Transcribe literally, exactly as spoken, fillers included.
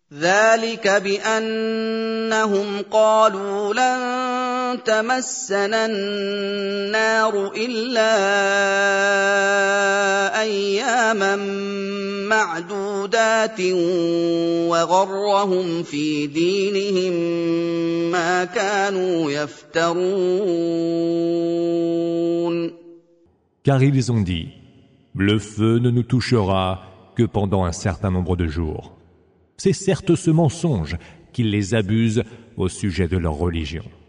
ذلك بأنهم قالوا لن تمسنا النار إلا أياما معدودات وغرهم في دينهم ما كانوا يفترون. Car ils ont dit, le feu ne nous touchera que pendant un certain nombre de jours. C'est certes ce mensonge qui les abuse au sujet de leur religion.